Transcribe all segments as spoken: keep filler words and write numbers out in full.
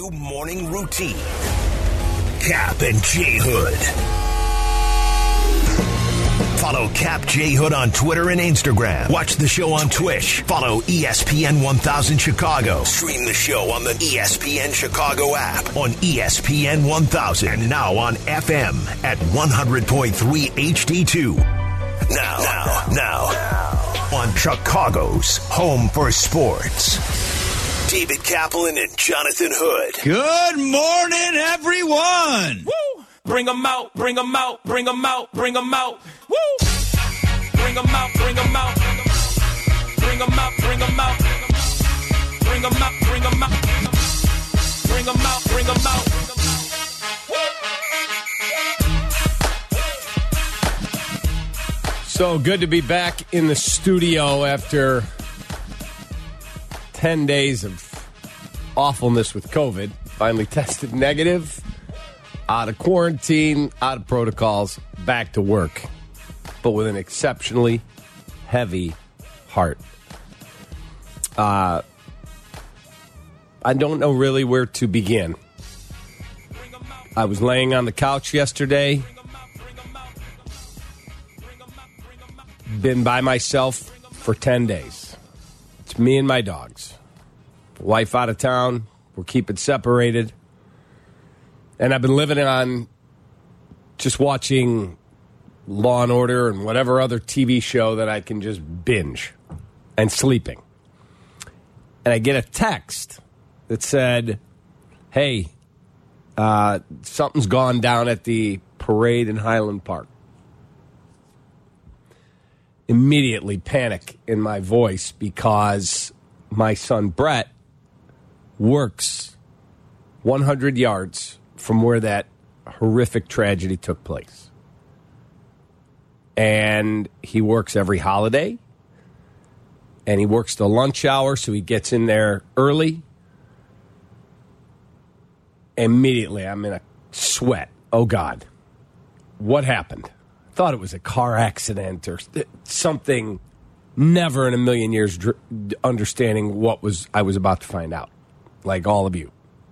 new morning routine. Cap and J Hood. Follow Cap J Hood on Twitter and Instagram. Watch the show on Twitch. Follow E S P N one thousand Chicago. Stream the show on the E S P N Chicago app, on E S P N one thousand, and now on F M at one hundred point three H D two. Now, now, now, on Chicago's home for sports. David Kaplan and Jonathan Hood. Good morning, everyone. Woo! Bring them out, bring them out, bring them out, bring them out. Woo! Bring them out, bring them out. Bring them out, bring them out. Bring them out, bring them out. Bring them out, bring them out. So good to be back in the studio after ten days of awfulness with COVID. Finally tested negative, out of quarantine, out of protocols, back to work, but with an exceptionally heavy heart. Uh, I don't know really where to begin. I was laying on the couch yesterday. Been by myself for ten days. It's me and my dogs. Wife out of town. We're keeping separated. And I've been living on just watching Law and Order and whatever other T V show that I can just binge, and sleeping. And I get a text that said, hey, uh, something's gone down at the parade in Highland Park. Immediately panic in my voice because my son Brett works one hundred yards from where that horrific tragedy took place. And he works every holiday. And he works the lunch hour, so he gets in there early. Immediately, I'm in a sweat. Oh, God. What happened? Thought it was a car accident or something. Never in a million years dr- understanding what was I was about to find out, like all of you.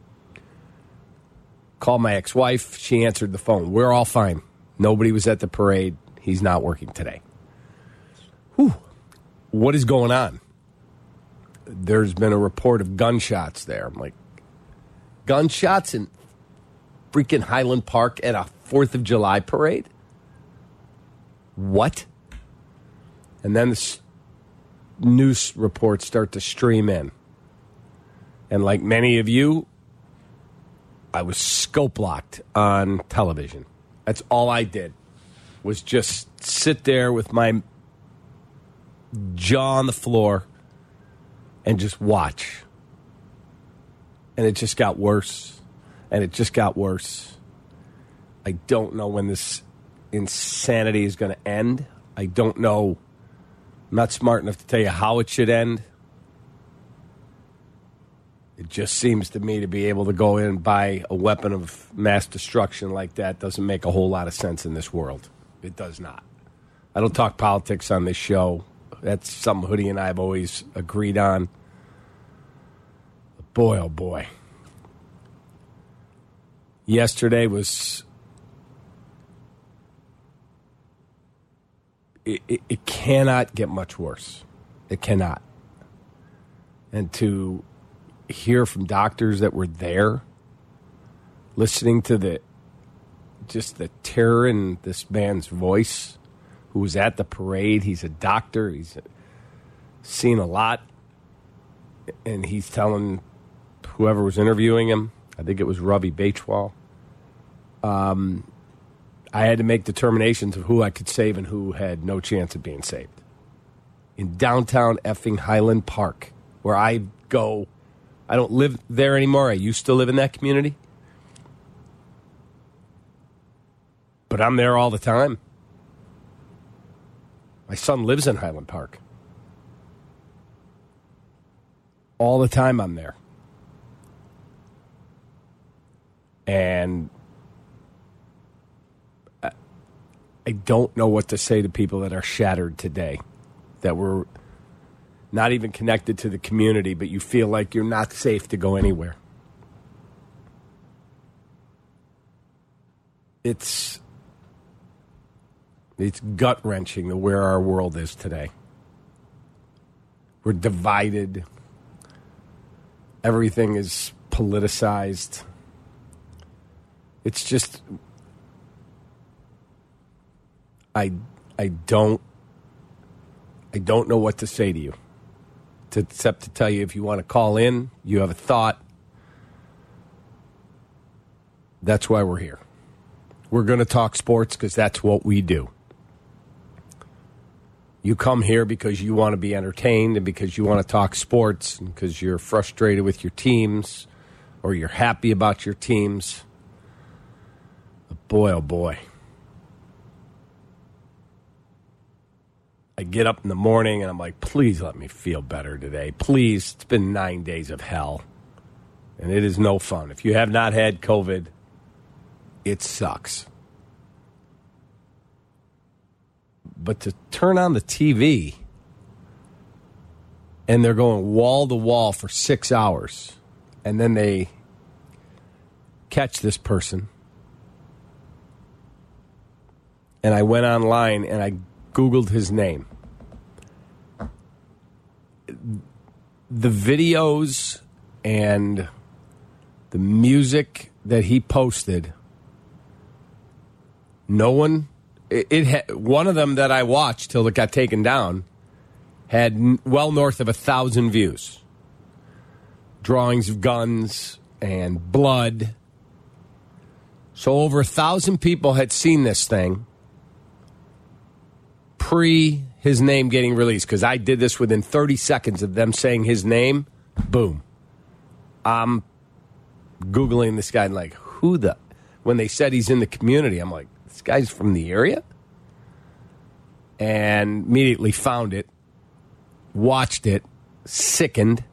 Called my ex-wife. She answered the phone. We're all fine. Nobody was at the parade. He's not working today. Whew. What is going on? There's been a report of gunshots there. I'm like, gunshots in freaking Highland Park at a fourth of July parade? What? And then the s- news reports start to stream in. And like many of you, I was scope locked on television. That's all I did, was just sit there with my jaw on the floor and just watch. And it just got worse. And it just got worse. I don't know when this insanity is going to end. I don't know. I'm not smart enough to tell you how it should end. It just seems to me to be able to go in and buy a weapon of mass destruction like that doesn't make a whole lot of sense in this world. It does not. I don't talk politics on this show. That's something Hoodie and I have always agreed on. Boy, oh boy. Yesterday was... It, it, it cannot get much worse. It cannot. And to hear from doctors that were there, listening to the just the terror in this man's voice, who was at the parade. He's a doctor. He's seen a lot. And he's telling whoever was interviewing him, I think it was Ravi Bachwal, um, I had to make determinations of who I could save and who had no chance of being saved. In downtown effing Highland Park, where I go, I don't live there anymore. I used to live in that community. But I'm there all the time. My son lives in Highland Park. All the time I'm there. And I, I don't know what to say to people that are shattered today, that were not even connected to the community, but you feel like you're not safe to go anywhere. it's it's gut-wrenching to where our world is today. We're divided. Everything is politicized. It's just, I, I don't, I don't know what to say to you, to, except to tell you if you want to call in, you have a thought. That's why we're here. We're going to talk sports because that's what we do. You come here because you want to be entertained and because you want to talk sports and because you're frustrated with your teams or you're happy about your teams. But boy, oh boy. I get up in the morning and I'm like, please let me feel better today. Please. It's been nine days of hell. And it is no fun. If you have not had COVID, it sucks. But to turn on the T V and they're going wall to wall for six hours and then they catch this person. And I went online and I Googled his name. The videos and the music that he posted, no one... It, it had, one of them that I watched till it got taken down had n- well north of a thousand views. Drawings of guns and blood. So over a thousand people had seen this thing pre his name getting released. Because I did this within thirty seconds of them saying his name. Boom. I'm Googling this guy and like, who the... When they said he's in the community, I'm like, this guy's from the area? And immediately found it, watched it, sickened.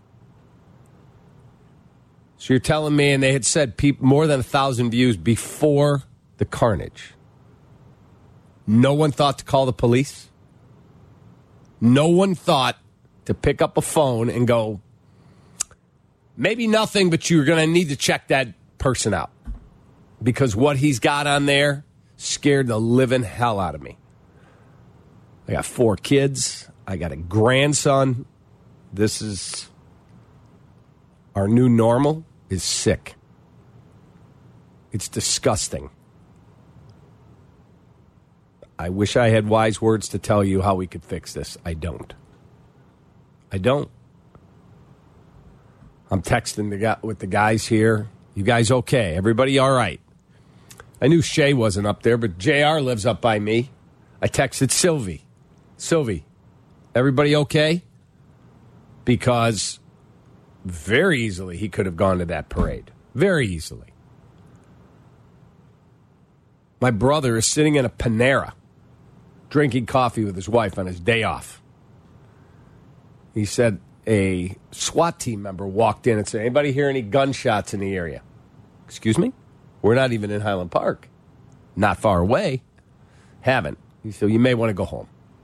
So you're telling me, and they had said people, more than a thousand views before the carnage. No one thought to call the police? No one thought to pick up a phone and go, maybe nothing, but you're going to need to check that person out. Because what he's got on there scared the living hell out of me. I got four kids. I got a grandson. This is our new normal is sick. It's disgusting. I wish I had wise words to tell you how we could fix this. I don't. I don't. I'm texting the guy, with the guys here. You guys okay? Everybody all right? I knew Shay wasn't up there, but J R lives up by me. I texted Sylvie. Sylvie, everybody okay? Because very easily he could have gone to that parade. Very easily. My brother is sitting in a Panera drinking coffee with his wife on his day off. He said a SWAT team member walked in and said, anybody hear any gunshots in the area? Excuse me? We're not even in Highland Park. Not far away. Haven't. So you may want to go home.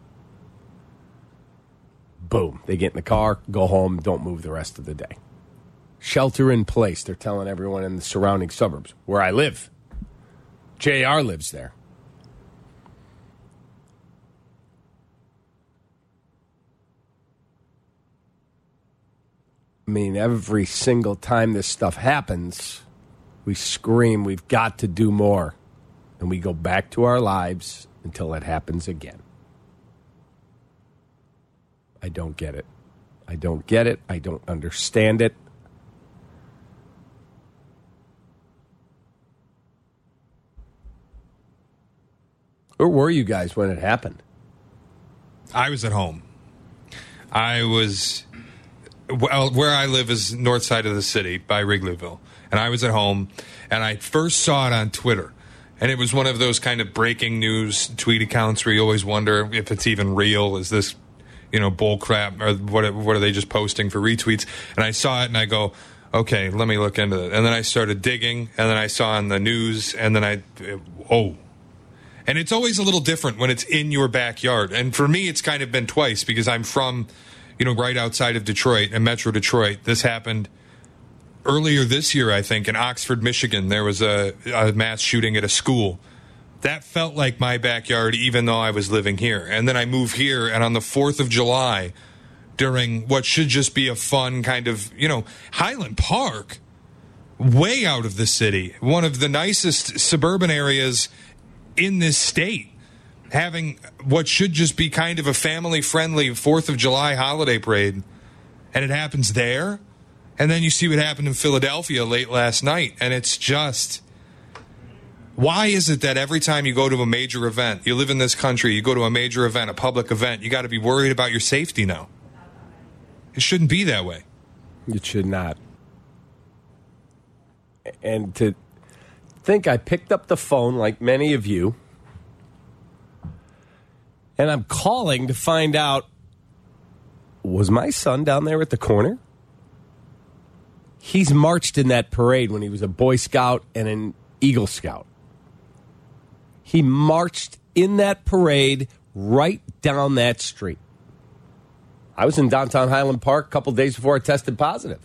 Boom. They get in the car, go home, don't move the rest of the day. Shelter in place, they're telling everyone in the surrounding suburbs, where I live. J R lives there. I mean, every single time this stuff happens, we scream, we've got to do more. And we go back to our lives until it happens again. I don't get it. I don't get it. I don't understand it. Where were you guys when it happened? I was at home. I was... Well, where I live is north side of the city by Wrigleyville. And I was at home, and I first saw it on Twitter. And it was one of those kind of breaking news tweet accounts where you always wonder if it's even real. Is this, you know, bull crap? Or what, what are they just posting for retweets? And I saw it, and I go, okay, let me look into it. And then I started digging, and then I saw on the news, and then I, oh. And it's always a little different when it's in your backyard. And for me, it's kind of been twice because I'm from, you know, right outside of Detroit, in Metro Detroit. This happened earlier this year, I think, in Oxford, Michigan. There was a, a mass shooting at a school That felt like my backyard, even though I was living here. And then I move here, and on the fourth of July, during what should just be a fun kind of, you know, Highland Park, way out of the city, one of the nicest suburban areas in this state, having what should just be kind of a family-friendly fourth of July holiday parade, and it happens there. And then you see what happened in Philadelphia late last night, and it's just... Why is it that every time you go to a major event, you live in this country, you go to a major event, a public event, you got to be worried about your safety now? It shouldn't be that way. It should not. And to think I picked up the phone like many of you, and I'm calling to find out, was my son down there at the corner? He's marched in that parade when he was a Boy Scout and an Eagle Scout. He marched in that parade right down that street. I was in downtown Highland Park a couple days before I tested positive.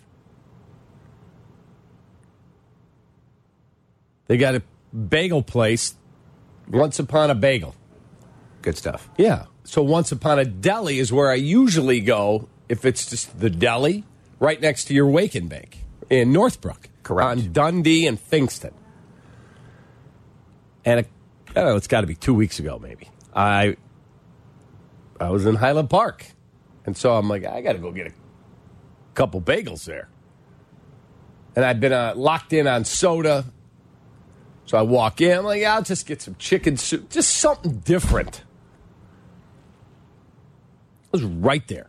They got a bagel place, Once Upon a Bagel. Good stuff. Yeah. So Once Upon a Deli is where I usually go if it's just the deli right next to your Wake and Bake in Northbrook. Correct. On Dundee and Fingston. And a, I don't know, it's got to be two weeks ago maybe. I I was in Highland Park. And so I'm like, I got to go get a couple bagels there. And I've been uh, locked in on soda. So I walk in. I'm like, yeah, I'll just get some chicken soup. Just something different. It was right there.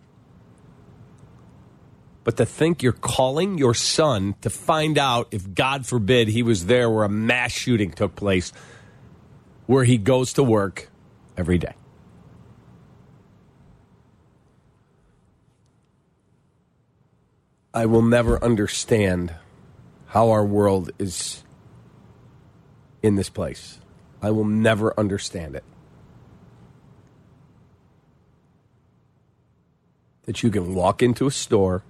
But to think you're calling your son to find out if, God forbid, he was there where a mass shooting took place, where he goes to work every day. I will never understand how our world is in this place. I will never understand it. That you can walk into a store.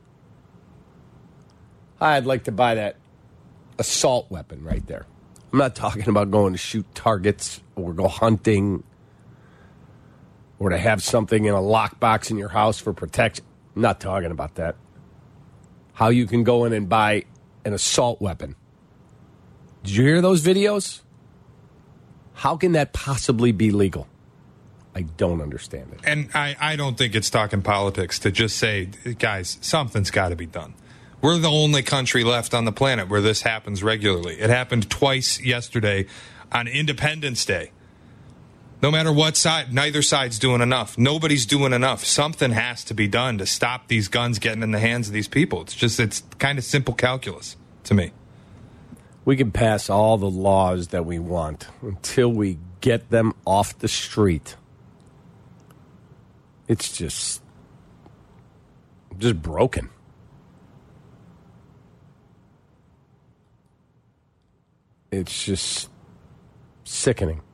I'd like to buy that assault weapon right there. I'm not talking about going to shoot targets or go hunting or to have something in a lockbox in your house for protection. I'm not talking about that. How you can go in and buy an assault weapon. Did you hear those videos? How can that possibly be legal? I don't understand it. And I, I don't think it's talking politics to just say, guys, something's got to be done. We're the only country left on the planet where this happens regularly. It happened twice yesterday on Independence Day. No matter what side, neither side's doing enough. Nobody's doing enough. Something has to be done to stop these guns getting in the hands of these people. It's just, it's kind of simple calculus to me. We can pass all the laws that we want until we get them off the street. It's just, just broken. It's just sickening.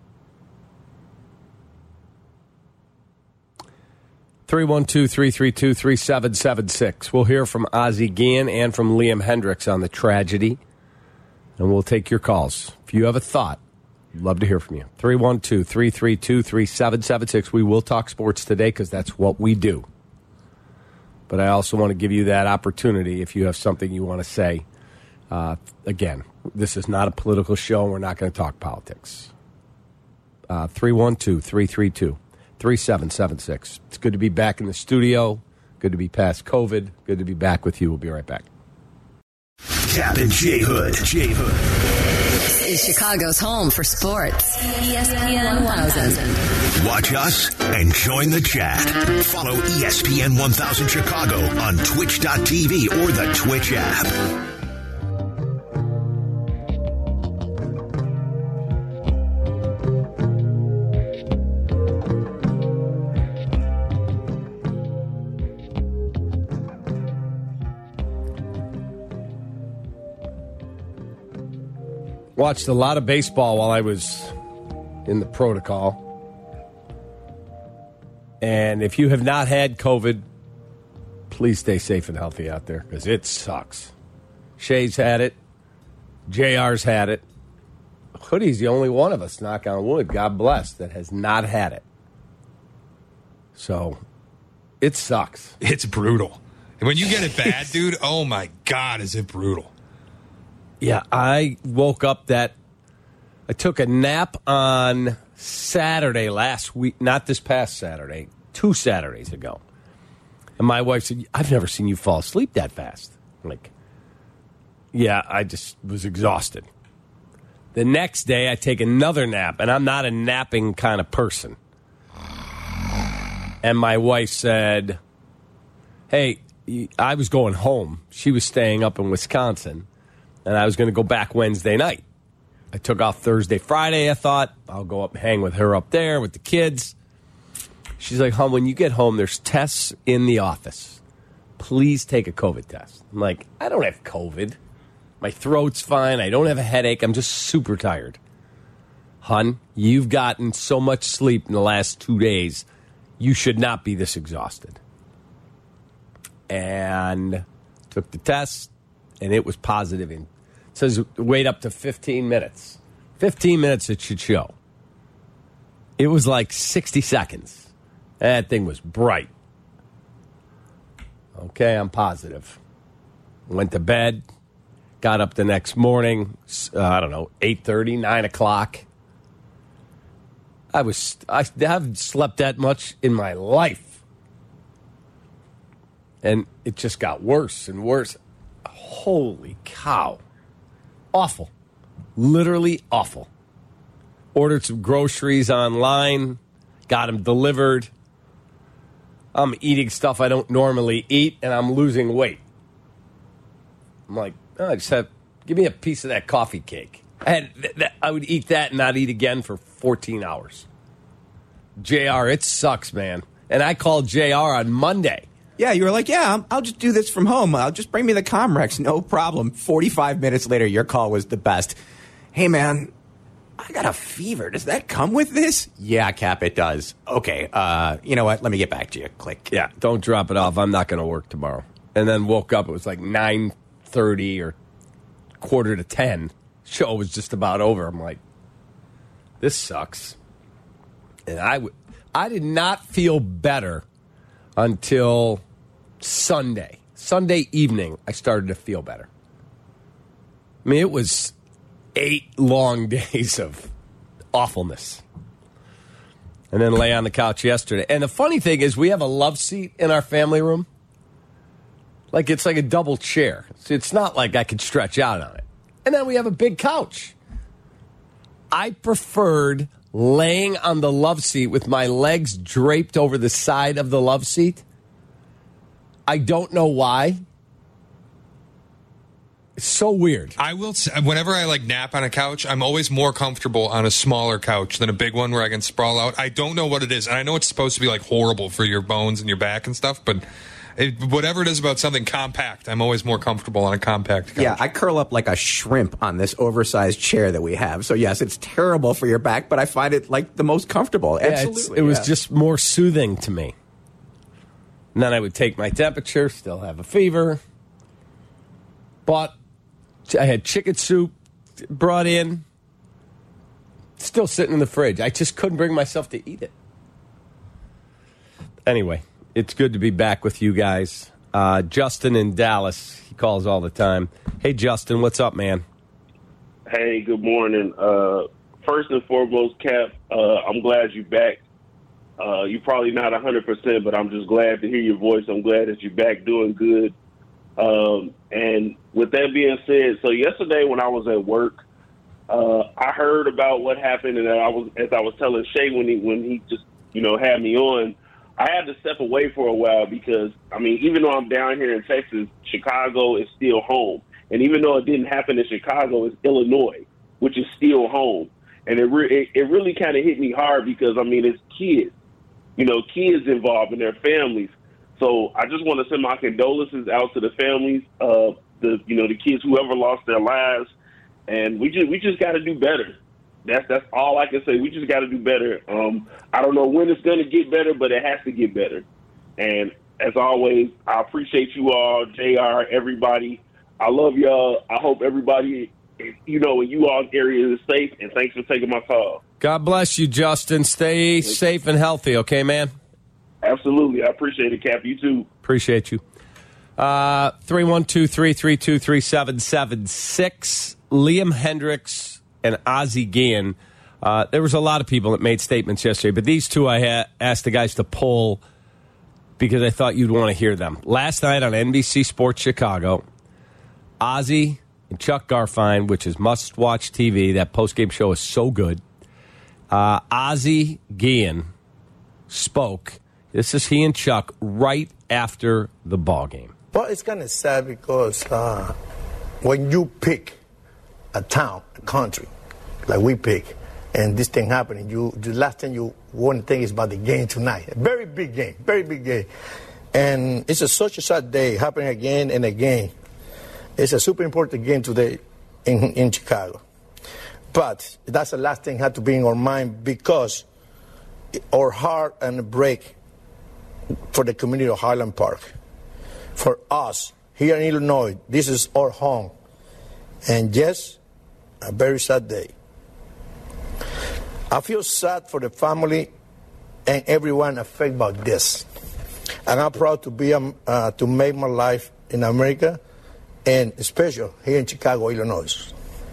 three one two, three three two, three seven seven six. We'll hear from Ozzie Guillen and from Liam Hendriks on the tragedy, and we'll take your calls. If you have a thought, I'd love to hear from you. three one two, three three two, three seven seven six. We will talk sports today because that's what we do. But I also want to give you that opportunity if you have something you want to say. Uh, again, this is not a political show. We're not going to talk politics. Uh, three one two, three three two, three seven seven six. It's good to be back in the studio. Good to be past COVID. Good to be back with you. We'll be right back. Cap and J Hood. J Hood. This is Chicago's home for sports. E S P N one thousand. Watch us and join the chat. Follow E S P N one thousand Chicago on twitch dot t v or the Twitch app. Watched a lot of baseball while I was in the protocol. And if you have not had COVID, please stay safe and healthy out there because it sucks. Shay's had it. J R's had it. Hoodie's the only one of us, knock on wood, God bless, that has not had it. So, it sucks. It's brutal. And when you get it bad, dude, oh my God, is it brutal. Yeah, I woke up that, I took a nap on Saturday last week, not this past Saturday, two Saturdays ago. And my wife said, I've never seen you fall asleep that fast. I'm like, yeah, I just was exhausted. The next day, I take another nap, and I'm not a napping kind of person. And my wife said, hey, I was going home. She was staying up in Wisconsin, and I was going to go back Wednesday night. I took off Thursday, Friday. I thought I'll go up and hang with her up there with the kids. She's like, hon, when you get home, there's tests in the office. Please take a COVID test. I'm like, I don't have COVID. My throat's fine. I don't have a headache. I'm just super tired. Hun, you've gotten so much sleep in the last two days. You should not be this exhausted. And took the test, and it was positive. It says wait up to fifteen minutes. fifteen minutes it should show. It was like sixty seconds. That thing was bright. Okay, I'm positive. Went to bed. Got up the next morning, uh, I don't know, eight thirty, nine o'clock. I was, I haven't slept that much in my life. And it just got worse and worse. Holy cow. Awful. Literally awful. Ordered some groceries online, got them delivered. I'm eating stuff I don't normally eat, and I'm losing weight. I'm like, oh, I just have, give me a piece of that coffee cake. I, had, th- th- I would eat that and not eat again for fourteen hours. J R, it sucks, man. And I called J R on Monday. Yeah, you were like, yeah, I'll, I'll just do this from home. I'll just bring me the Comrex. No problem. forty-five minutes later, your call was the best. Hey, man, I got a fever. Does that come with this? Yeah, Cap, it does. Okay, uh, you know what? Let me get back to you. Click. Yeah, don't drop it off. I'm not going to work tomorrow. And then woke up. It was like nine thirty or quarter to ten. Show was just about over. I'm like, this sucks. And I, w- I did not feel better until Sunday. Sunday evening, I started to feel better. I mean, it was eight long days of awfulness. And then lay on the couch yesterday. And the funny thing is, we have a love seat in our family room. Like, it's like a double chair. So it's not like I could stretch out on it. And then we have a big couch. I preferred laying on the love seat with my legs draped over the side of the love seat. I don't know why. It's so weird. I will say, whenever I like nap on a couch, I'm always more comfortable on a smaller couch than a big one where I can sprawl out. I don't know what it is. And I know it's supposed to be like horrible for your bones and your back and stuff, but it, whatever it is about something compact, I'm always more comfortable on a compact couch. Yeah, I curl up like a shrimp on this oversized chair that we have. So, yes, it's terrible for your back, but I find it like the most comfortable. Yeah, Absolutely. It was yeah. just more soothing to me. And then I would take my temperature, still have a fever. But I had chicken soup brought in, still sitting in the fridge. I just couldn't bring myself to eat it. Anyway, it's good to be back with you guys. Uh, Justin in Dallas, he calls all the time. Hey, Justin, what's up, man? Hey, good morning. Uh, first and foremost, Cap, uh, I'm glad you're back. Uh, you're probably not one hundred percent, but I'm just glad to hear your voice. I'm glad that you're back doing good. Um, and with that being said, so yesterday when I was at work, uh, I heard about what happened, and I was, as I was telling Shay when he when he just you know had me on, I had to step away for a while because I mean, even though I'm down here in Texas, Chicago is still home, and even though it didn't happen in Chicago, it's Illinois, which is still home, and it re- it, it really kind of hit me hard because I mean, it's kids, you know, kids involved in their families. So I just want to send my condolences out to the families of the, you know, the kids, whoever lost their lives, and we just we just got to do better. That's that's all I can say. We just got to do better. Um, I don't know when it's going to get better, but it has to get better. And as always, I appreciate you all, J R, everybody. I love y'all. I hope everybody you know, in you all area is safe, and thanks for taking my call. God bless you, Justin. Stay safe and healthy, okay, man? Absolutely. I appreciate it, Cap. You too. Appreciate you. Uh, three one two, three three two, three seven seven six. Liam Hendriks and Ozzie Guillen. Uh, there was a lot of people that made statements yesterday, but these two I ha- asked the guys to pull because I thought you'd want to hear them. Last night on N B C Sports Chicago, Ozzie and Chuck Garfien, which is must-watch T V. That postgame show is so good. Uh, Ozzie Guillen spoke. This is he and Chuck right after the ball game. Well, it's kind of sad because uh, when you pick a town, a country, like we pick, and this thing happening, you the last thing you want to think is about the game tonight. A very big game, very big game. And it's a, such a sad day happening again and again. It's a super important game today in, in Chicago. But that's the last thing had to be in our mind because our heart and a break for the community of Highland Park. For us, here in Illinois, this is our home. And yes, a very sad day. I feel sad for the family and everyone affected by this. And I'm proud to be um, uh, to make my life in America, and especially here in Chicago, Illinois.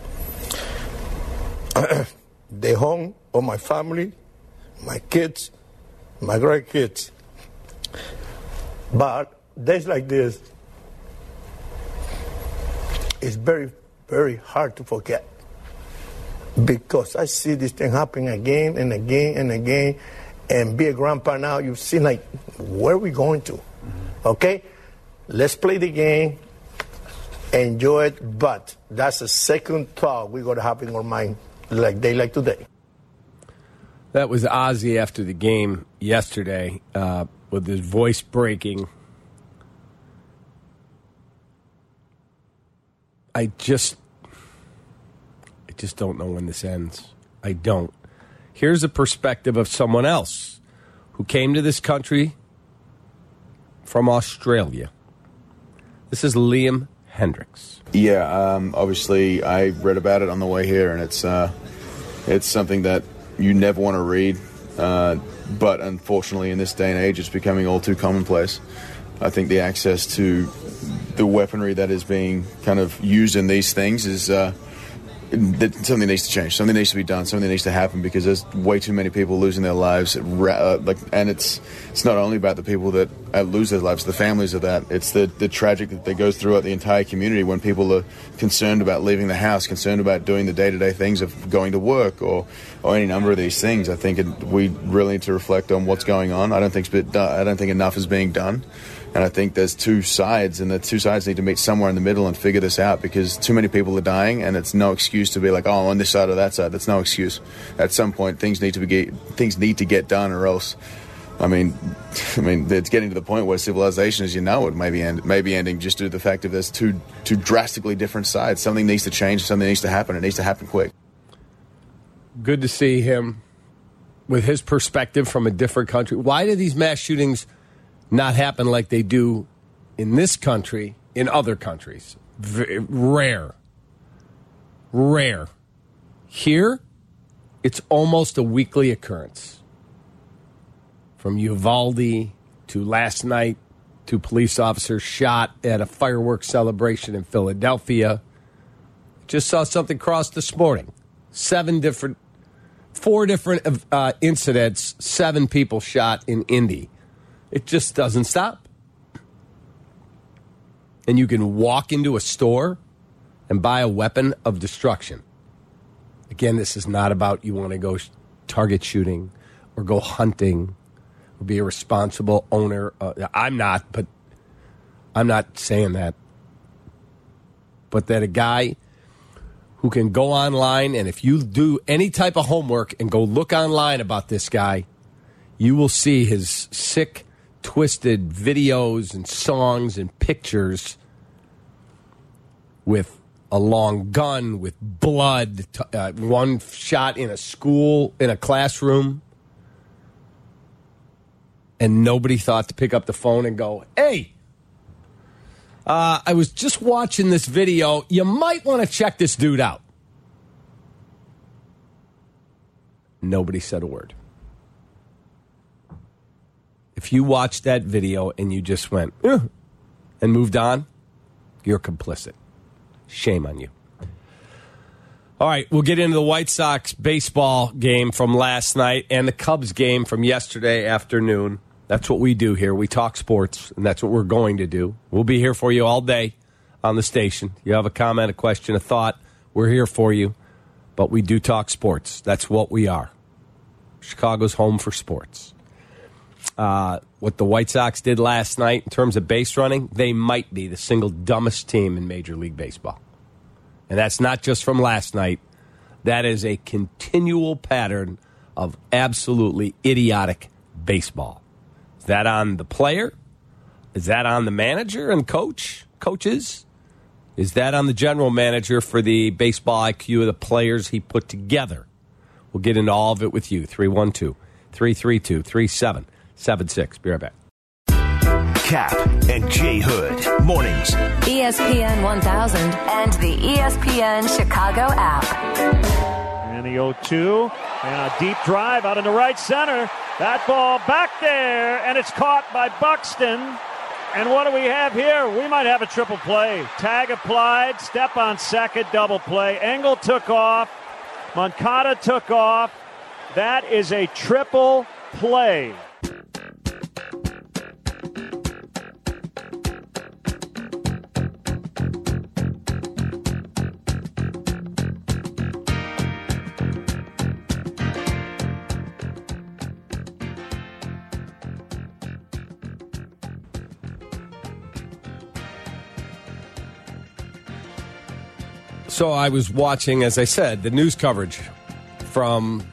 The home of my family, my kids, my grandkids. But days like this, it's very, very hard to forget. Because I see this thing happening again and again and again. And be a grandpa now, you see like, where are we going to? Okay? Let's play the game, enjoy it, but that's a second thought we got to have in our mind like day like today. That was Ozzie after the game yesterday uh, with his voice breaking. I just, I just don't know when this ends. I don't. Here's a perspective of someone else who came to this country from Australia. This is Liam Hendriks. Yeah, um, obviously I read about it on the way here, and it's uh, it's something that you never want to read. Uh, but unfortunately, in this day and age, it's becoming all too commonplace. I think the access to the weaponry that is being kind of used in these things is uh, that something needs to change. Something needs to be done. Something needs to happen because there's way too many people losing their lives. Uh, like, and it's it's not only about the people that uh, lose their lives, the families of that. It's the the tragic that, that goes throughout the entire community when people are concerned about leaving the house, concerned about doing the day-to-day things of going to work or or any number of these things. I think it, we really need to reflect on what's going on. I don't think it's been, I don't think enough is being done. And I think there's two sides, and the two sides need to meet somewhere in the middle and figure this out because too many people are dying, and it's no excuse to be like, oh, I'm on this side or that side. That's no excuse. At some point, things need to be get, things need to get done, or else, I mean, I mean, it's getting to the point where civilization, as you know it, may be, end, may be ending just due to the fact that there's two two drastically different sides. Something needs to change. Something needs to happen. It needs to happen quick. Good to see him with his perspective from a different country. Why do these mass shootings not happen like they do in this country, in other countries? V- rare. Rare. Here, it's almost a weekly occurrence. From Uvalde to last night to police officers shot at a fireworks celebration in Philadelphia. Just saw something cross this morning. Seven different, four different uh, incidents, seven people shot in Indy. It just doesn't stop. And you can walk into a store and buy a weapon of destruction. Again, this is not about you want to go target shooting or go hunting or be a responsible owner. Uh, I'm not, but I'm not saying that. But that a guy who can go online, and if you do any type of homework and go look online about this guy, you will see his sick, twisted videos and songs and pictures with a long gun, with blood, uh, one shot in a school, in a classroom. And nobody thought to pick up the phone and go, hey, Uh, I was just watching this video. You might want to check this dude out. Nobody said a word. If you watched that video and you just went, eh, and moved on, you're complicit. Shame on you. All right, we'll get into the White Sox baseball game from last night and the Cubs game from yesterday afternoon. That's what we do here. We talk sports, and that's what we're going to do. We'll be here for you all day on the station. You have a comment, a question, a thought, we're here for you. But we do talk sports. That's what we are. Chicago's home for sports. Uh, what the White Sox did last night in terms of base running, they might be the single dumbest team in Major League Baseball. And that's not just from last night. That is a continual pattern of absolutely idiotic baseball. Is that on the player? Is that on the manager and coach, coaches? Is that on the general manager for the baseball I Q of the players he put together? We'll get into all of it with you. three one two, three three two, three seven seven six. Be right back. Cap and J Hood. Mornings. E S P N one thousand and the E S P N Chicago app. And the oh two, and a deep drive out into right center. That ball back there, and it's caught by Buxton. And what do we have here? We might have a triple play. Tag applied, step on second, double play. Engel took off. Moncada took off. That is a triple play. So I was watching, as I said, the news coverage from,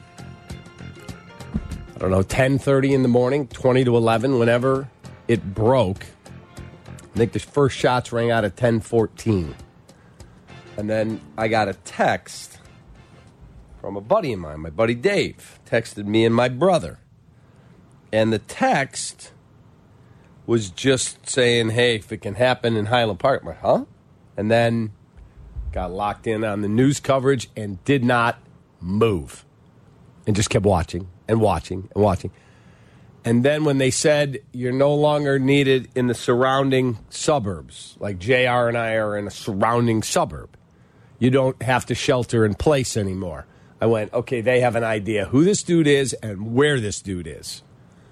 I don't know, ten thirty in the morning, twenty to eleven, whenever it broke. I think the first shots rang out at ten fourteen. And then I got a text from a buddy of mine, my buddy Dave, texted me and my brother. And the text was just saying, hey, if it can happen in Highland Park. I'm like, huh? And then got locked in on the news coverage and did not move. And just kept watching and watching and watching. And then when they said you're no longer needed in the surrounding suburbs, like J R and I are in a surrounding suburb, you don't have to shelter in place anymore. I went, okay, they have an idea who this dude is and where this dude is.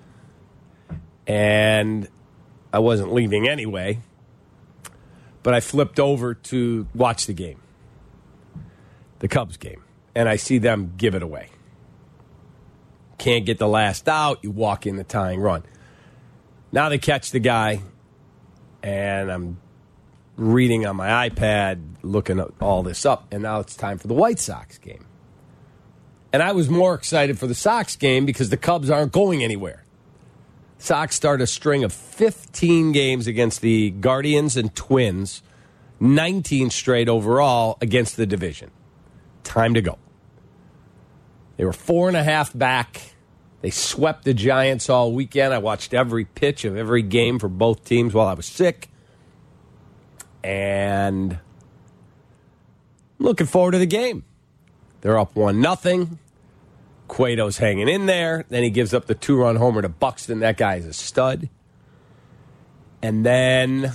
And I wasn't leaving anyway. But I flipped over to watch the game, the Cubs game, and I see them give it away. Can't get the last out. You walk in the tying run. Now they catch the guy, and I'm reading on my iPad, looking at all this up, and now it's time for the White Sox game. And I was more excited for the Sox game because the Cubs aren't going anywhere. Sox start a string of fifteen games against the Guardians and Twins, nineteen straight overall against the division. Time to go. They were four and a half back. They swept the Giants all weekend. I watched every pitch of every game for both teams while I was sick. And I'm looking forward to the game. They're up one nothing. Cueto's hanging in there. Then he gives up the two-run homer to Buxton. That guy is a stud. And then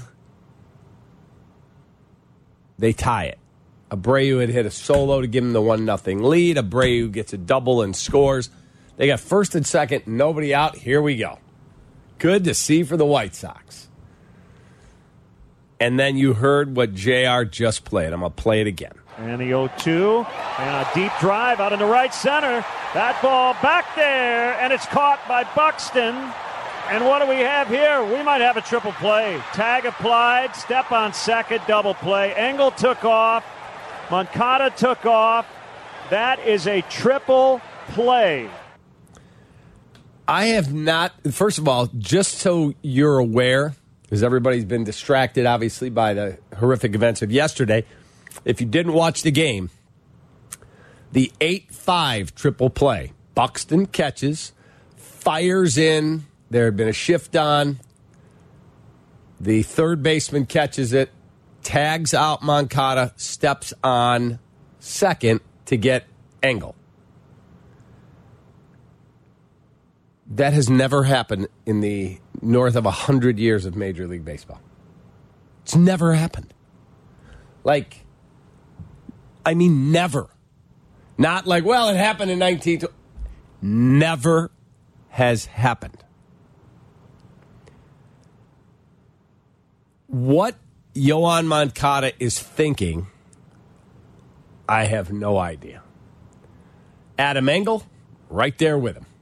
they tie it. Abreu had hit a solo to give him the one nothing lead. Abreu gets a double and scores. They got first and second, nobody out. Here we go. Good to see for the White Sox. And then you heard what J R just played. I'm going to play it again. And the oh two, and a deep drive out into right center. That ball back there, and it's caught by Buxton. And what do we have here? We might have a triple play. Tag applied, step on second, double play. Engel took off. Moncada took off. That is a triple play. I have not, first of all, just so you're aware, because everybody's been distracted, obviously, by the horrific events of yesterday. If you didn't watch the game, the eight five triple play. Buxton catches, fires in. There had been a shift on. The third baseman catches it, tags out Moncada, steps on second to get Engel. That has never happened in the north of one hundred years of Major League Baseball. It's never happened. Like, I mean, never. Not like, well, it happened in nineteen twenty. Never has happened. What Yoan Moncada is thinking, I have no idea. Adam Engel, right there with him.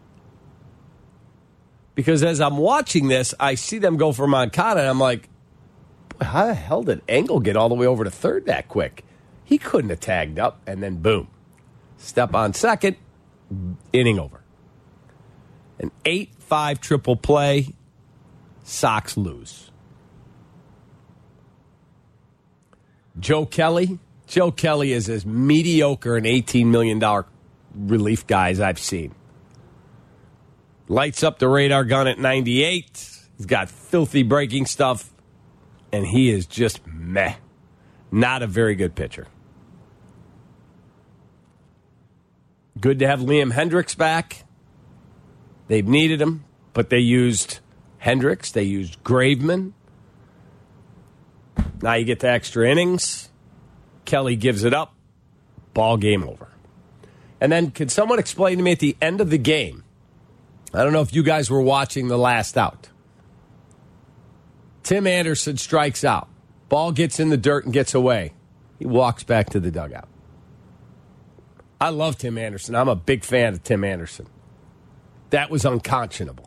Because as I'm watching this, I see them go for Moncada, and I'm like, how the hell did Engel get all the way over to third that quick? He couldn't have tagged up, and then boom. Step on second, inning over. An eight five triple play, Sox lose. Joe Kelly. Joe Kelly is as mediocre an eighteen million dollars relief guy as I've seen. Lights up the radar gun at ninety-eight. He's got filthy breaking stuff, and he is just meh. Not a very good pitcher. Good to have Liam Hendricks back. They've needed him, but they used Hendricks. They used Graveman. Now you get to extra innings. Kelly gives it up. Ball game over. And then could someone explain to me at the end of the game, I don't know if you guys were watching the last out. Tim Anderson strikes out. Ball gets in the dirt and gets away. He walks back to the dugout. I love Tim Anderson. I'm a big fan of Tim Anderson. That was unconscionable.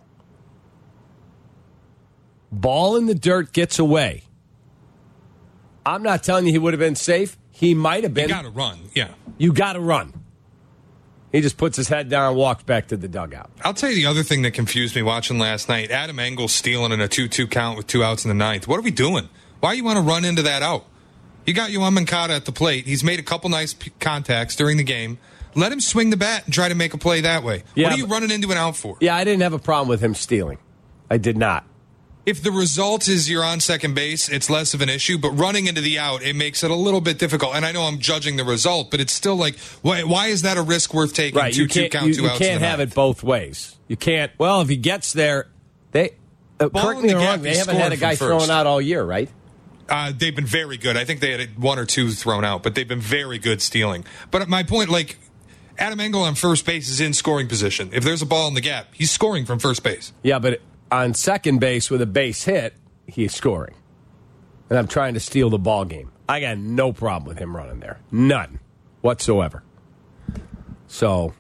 Ball in the dirt gets away. I'm not telling you he would have been safe. He might have been. You got to run, yeah. You got to run. He just puts his head down and walks back to the dugout. I'll tell you the other thing that confused me watching last night. Adam Engel stealing in a two two count with two outs in the ninth. What are we doing? Why do you want to run into that out? You got Yoan Moncada at the plate. He's made a couple nice p- contacts during the game. Let him swing the bat and try to make a play that way. Yeah, what are you running into an out for? Yeah, I didn't have a problem with him stealing. I did not. If the result is you're on second base, it's less of an issue. But running into the out, it makes it a little bit difficult. And I know I'm judging the result, but it's still like, why, why is that a risk worth taking? Right, two, you can't, two count, you, two you outs can't have it both ways. You can't. Well, if he gets there, they uh, correct me if I'm wrong. They haven't had a guy thrown out all year, right? Uh, they've been very good. I think they had one or two thrown out, but they've been very good stealing. But my point, like, Adam Engel on first base is in scoring position. If there's a ball in the gap, he's scoring from first base. Yeah, but on second base with a base hit, he's scoring. And I'm trying to steal the ball game. I got no problem with him running there. None whatsoever. So,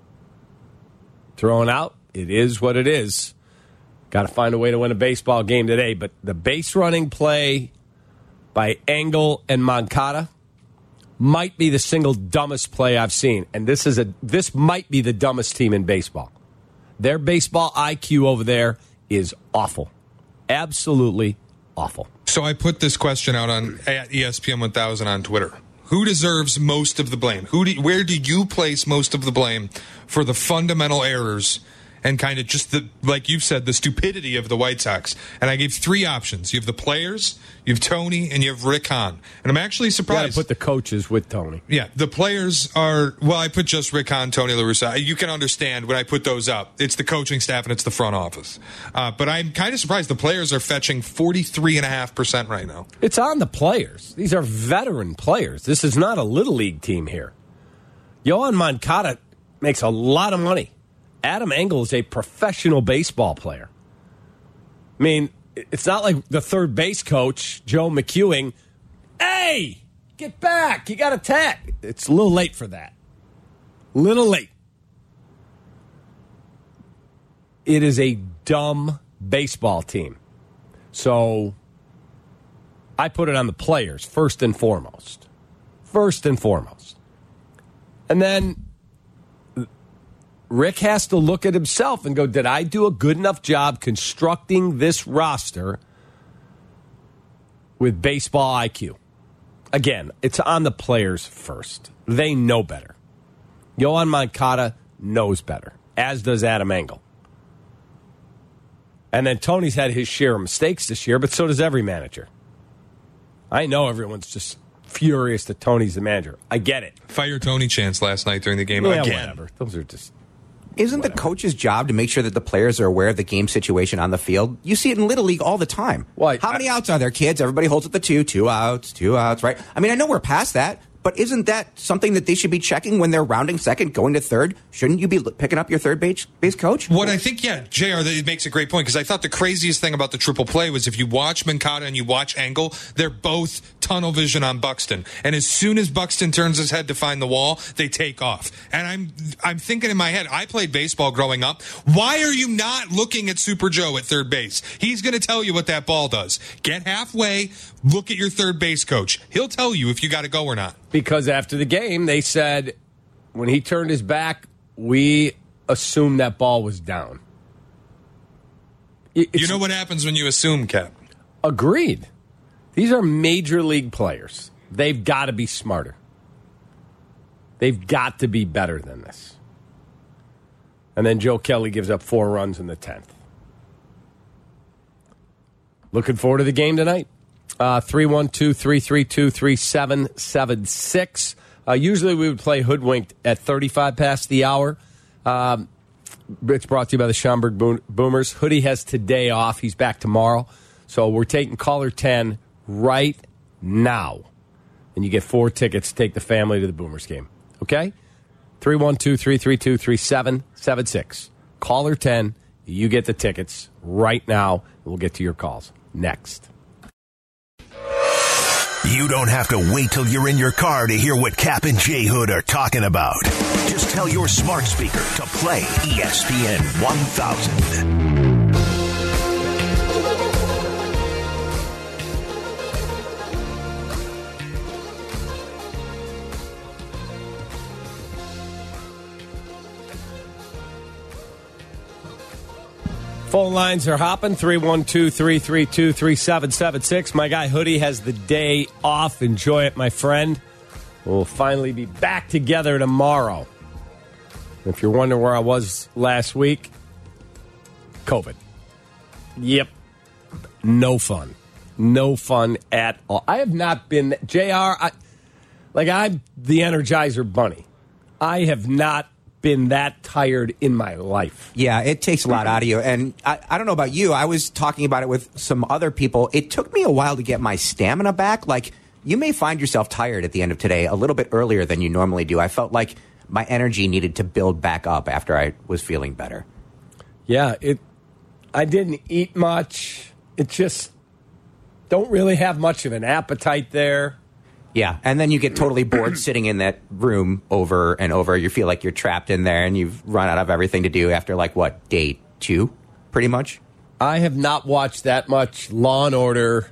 throwing out, it is what it is. Got to find a way to win a baseball game today. But the base running play by Engel and Moncada might be the single dumbest play I've seen. And this is a this might be the dumbest team in baseball. Their baseball I Q over there is awful. Absolutely awful. So I put this question out on at E S P N one thousand on Twitter. Who deserves most of the blame? Who? Do, where do you place most of the blame for the fundamental errors and kind of just the, like you said, the stupidity of the White Sox? And I gave three options. You have the players, you have Tony, and you have Rick Hahn. And I'm actually surprised. You got to put the coaches with Tony. Yeah, the players are, well, I put just Rick Hahn, Tony La Russa. You can understand when I put those up. It's the coaching staff and it's the front office. Uh, but I'm kind of surprised the players are fetching forty-three point five percent right now. It's on the players. These are veteran players. This is not a little league team here. Yoan Moncada makes a lot of money. Adam Engel is a professional baseball player. I mean, it's not like the third base coach, Joe McEwing, hey, get back, you got a tag. It's a little late for that. Little late. It is a dumb baseball team. So I put it on the players first and foremost. First and foremost. And then Rick has to look at himself and go, did I do a good enough job constructing this roster with baseball I Q? Again, it's on the players first. They know better. Yoan Moncada knows better, as does Adam Engel. And then Tony's had his share of mistakes this year, but so does every manager. I know everyone's just furious that Tony's the manager. I get it. Fire Tony chants last night during the game Yeah, again. whatever. Those are just... Isn't whatever. the coach's job to make sure that the players are aware of the game situation on the field? You see it in Little League all the time. Why? How many outs are there, kids? Everybody holds at the two. Two outs, two outs, right? I mean, I know we're past that, but isn't that something that they should be checking when they're rounding second, going to third? Shouldn't you be picking up your third base, base coach? What I think, yeah, J R, that makes a great point, because I thought the craziest thing about the triple play was if you watch Moncada and you watch Engel, they're both tunnel vision on Buxton. And as soon as Buxton turns his head to find the wall, they take off. And I'm I'm thinking in my head, I played baseball growing up. Why are you not looking at Super Joe at third base? He's going to tell you what that ball does. Get halfway, look at your third base coach. He'll tell you if you got to go or not. Because after the game, they said when he turned his back, we assumed that ball was down. It's, you know what happens when you assume, Cap? Agreed. These are major league players. They've got to be smarter. They've got to be better than this. And then Joe Kelly gives up four runs in the tenth. Looking forward to the game tonight. Uh, three one two, three three two, three seven seven six. Uh, usually we would play Hoodwinked at thirty-five past the hour. Um, it's brought to you by the Schaumburg Bo- Boomers. Hoodie has today off. He's back tomorrow. So we're taking caller ten right now. And you get four tickets to take the family to the Boomers game. Okay? three one two, three three two, three seven seven six. Caller ten. You get the tickets right now. We'll get to your calls next. You don't have to wait till you're in your car to hear what Cap and J Hood are talking about. Just tell your smart speaker to play E S P N one thousand. Phone lines are hopping. three one two, three three two, three seven seven six. My guy Hoodie has the day off. Enjoy it, my friend. We'll finally be back together tomorrow. If you're wondering where I was last week, COVID. Yep. No fun. No fun at all. I have not been, J R, I, like I'm the Energizer Bunny. I have not been that tired in my life. Yeah, it takes a lot out of you. And I, I don't know about you. I was talking about it with some other people. It took me a while to get my stamina back. Like, you may find yourself tired at the end of today a little bit earlier than you normally do. I felt like my energy needed to build back up after I was feeling better. Yeah, it. I didn't eat much. It just don't really have much of an appetite there. Yeah, and then you get totally bored sitting in that room over and over. You feel like you're trapped in there, and you've run out of everything to do after, like, what, day two, pretty much? I have not watched that much Law and Order.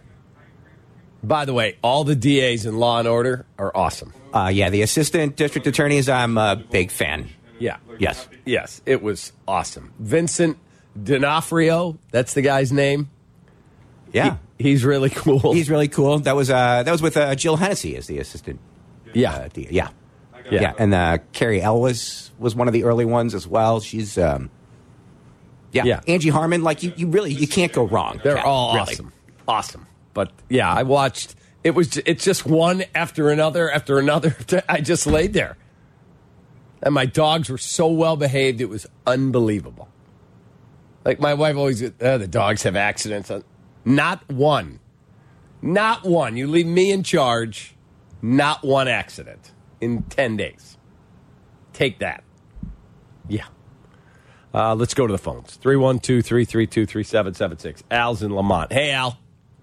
By the way, all the D As in Law and Order are awesome. Uh, yeah, the assistant district attorneys, I'm a big fan. Yeah. Yes. Yes, it was awesome. Vincent D'Onofrio, that's the guy's name. Yeah. He, he's really cool. He's really cool. That was uh, that was with uh, Jill Hennessy as the assistant. Yeah. Uh, D- yeah. Yeah. Yeah. And uh, Carrie Elwes was one of the early ones as well. She's, um, yeah. Yeah. Angie Harmon, like, you, you really, you can't go wrong. They're Kat, all really. awesome. Awesome. But, yeah, I watched. It was. It's just one after another after another. I just laid there. And my dogs were so well behaved, it was unbelievable. Like, my wife always, oh, the dogs have accidents. Not one. Not one. You leave me in charge, not one accident in ten days. Take that. Yeah. Uh, let's go to the phones. three one two, three three two, three seven seven six. Al's in Lamont. Hey, Al.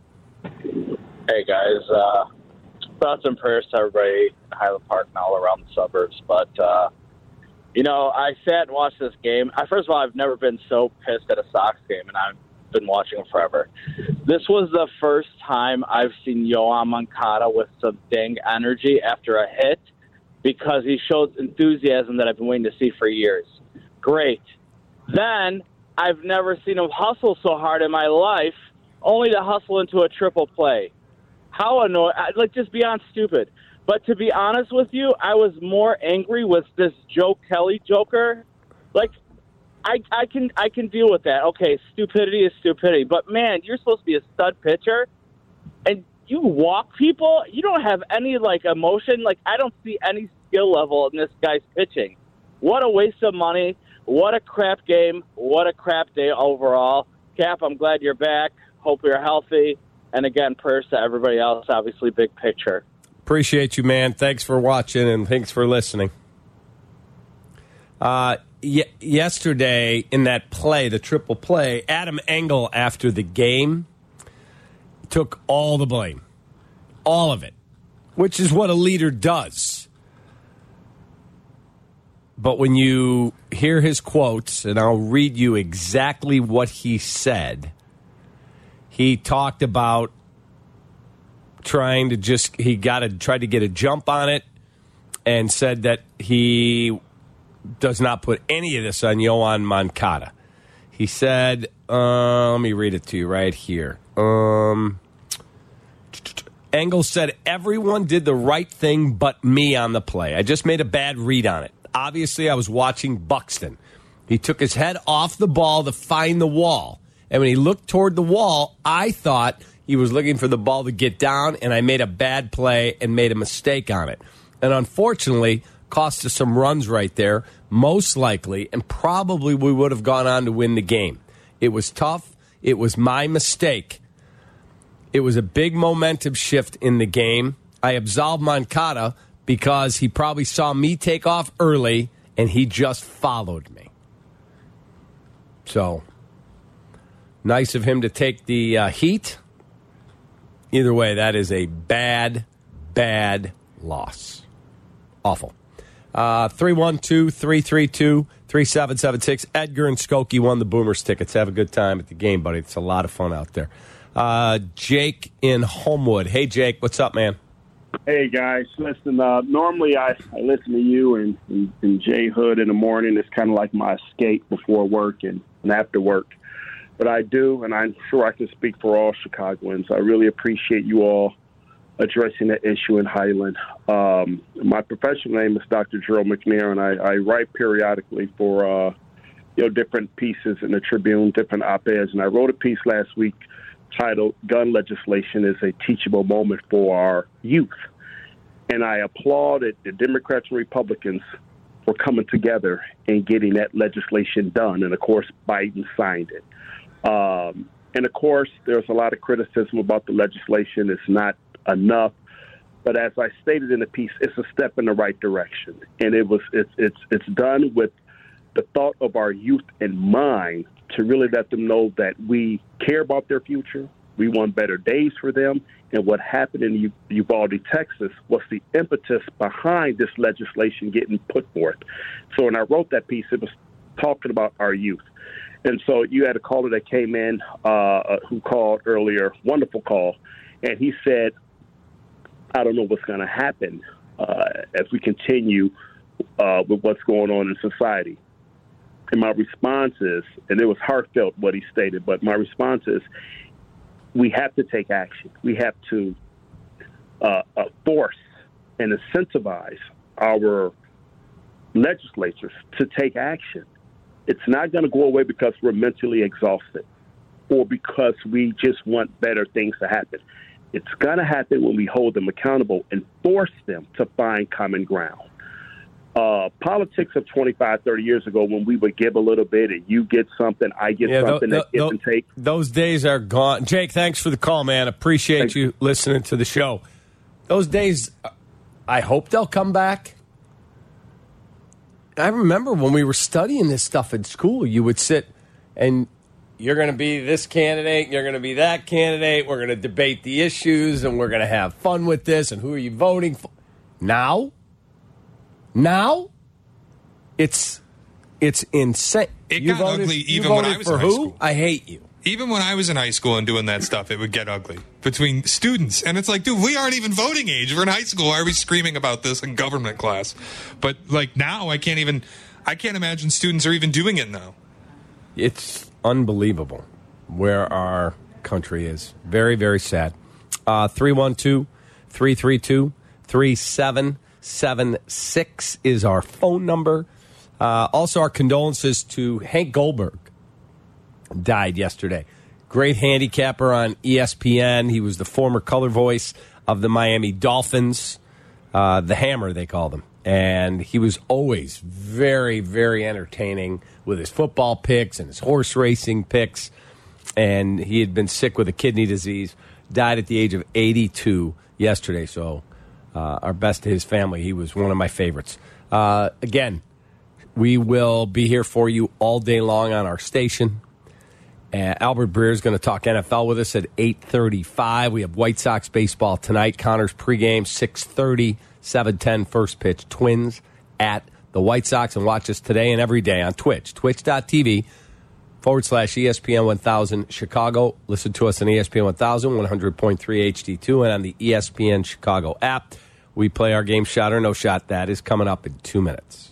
Hey, guys. Uh, thoughts and prayers to everybody in Highland Park and all around the suburbs. But, uh, you know, I sat and watched this game. I, first of all, I've never been so pissed at a Sox game, and I've been watching them forever. This was the first time I've seen Yoan Moncada with some dang energy after a hit because he showed enthusiasm that I've been waiting to see for years. Great. Then I've never seen him hustle so hard in my life, only to hustle into a triple play. How annoying. Like, just beyond stupid. But to be honest with you, I was more angry with this Joe Kelly joker. Like, I, I can I can deal with that. Okay, stupidity is stupidity. But, man, you're supposed to be a stud pitcher, and you walk people. You don't have any, like, emotion. Like, I don't see any skill level in this guy's pitching. What a waste of money. What a crap game. What a crap day overall. Cap, I'm glad you're back. Hope you're healthy. And, again, prayers to everybody else, obviously, big picture. Appreciate you, man. Thanks for watching and thanks for listening. Uh, y- yesterday in that play, the triple play, Adam Engel, after the game, took all the blame. All of it. Which is what a leader does. But when you hear his quotes, and I'll read you exactly what he said, he talked about trying to just, he got to try to get a jump on it and said that he does not put any of this on Yoan Moncada. He said, uh, let me read it to you right here. Um, Engel said, everyone did the right thing but me on the play. I just made a bad read on it. Obviously, I was watching Buxton. He took his head off the ball to find the wall. And when he looked toward the wall, I thought he was looking for the ball to get down, and I made a bad play and made a mistake on it. And unfortunately, cost us some runs right there, most likely, and probably we would have gone on to win the game. It was tough. It was my mistake. It was a big momentum shift in the game. I absolved Moncada because he probably saw me take off early, and he just followed me. So, nice of him to take the uh, heat. Either way, that is a bad, bad loss. Awful. Uh, three one two, three three two, three seven seven six. Edgar and Skokie won the Boomers tickets. Have a good time at the game, buddy. It's a lot of fun out there. Uh, Jake in Homewood. Hey, Jake. What's up, man? Hey, guys. Listen, uh, normally I, I listen to you and, and, and Jay Hood in the morning. It's kind of like my escape before work and, and after work. But I do, and I'm sure I can speak for all Chicagoans. I really appreciate you all addressing the issue in Highland. Um, my professional name is Doctor Gerald McNair, and I, I write periodically for uh, you know different pieces in the Tribune, different op-eds. And I wrote a piece last week titled "Gun Legislation is a Teachable Moment for Our Youth." And I applauded the Democrats and Republicans for coming together and getting that legislation done. And, of course, Biden signed it. Um, and, of course, there's a lot of criticism about the legislation. It's not enough. But as I stated in the piece, it's a step in the right direction. And it was it's it's it's done with the thought of our youth in mind to really let them know that we care about their future. We want better days for them. And what happened in U- Uvalde, Texas, was the impetus behind this legislation getting put forth. So when I wrote that piece, it was talking about our youth. And so you had a caller that came in uh, who called earlier, wonderful call, and he said, I don't know what's going to happen uh, as we continue uh, with what's going on in society. And my response is, and it was heartfelt what he stated, but my response is, we have to take action. We have to uh, uh, force and incentivize our legislatures to take action. It's not going to go away because we're mentally exhausted or because we just want better things to happen. It's going to happen when we hold them accountable and force them to find common ground. Uh, politics of twenty-five, thirty years ago, when we would give a little bit and you get something, I get yeah, something, th- that give th- and take. Those days are gone. Jake, thanks for the call, man. Appreciate Thanks. you listening to the show. Those days, I hope they'll come back. I remember when we were studying this stuff in school, you would sit and you're going to be this candidate, you're going to be that candidate, we're going to debate the issues, and we're going to have fun with this, and who are you voting for? Now? Now? It's it's insane. It you got voted, ugly even you when I was for in high who? school. I hate you. Even when I was in high school and doing that stuff, it would get ugly between students. And it's like, dude, we aren't even voting age. We're in high school. Why are we screaming about this in government class? But, like, now I can't even, I can't imagine students are even doing it now. It's unbelievable where our country is. Very, very sad. Uh, three one two, three three two, three seven seven six is our phone number. Uh, also, our condolences to Hank Goldberg, died yesterday. Great handicapper on E S P N. He was the former color voice of the Miami Dolphins, uh, the Hammer, they called him. And he was always very, very entertaining with his football picks and his horse racing picks. And he had been sick with a kidney disease, died at the age of eighty-two yesterday. So uh, our best to his family. He was one of my favorites. Uh, again, we will be here for you all day long on our station. Uh, Albert Breer is going to talk N F L with us at eight thirty-five. We have White Sox baseball tonight. Connor's pregame, six thirty, seven ten first pitch. Twins at the White Sox. And watch us today and every day on Twitch. Twitch.tv forward slash ESPN one thousand Chicago. Listen to us on E S P N one thousand, one hundred point three H D two, and on the E S P N Chicago app. We play our game Shot or No Shot. That is coming up in two minutes.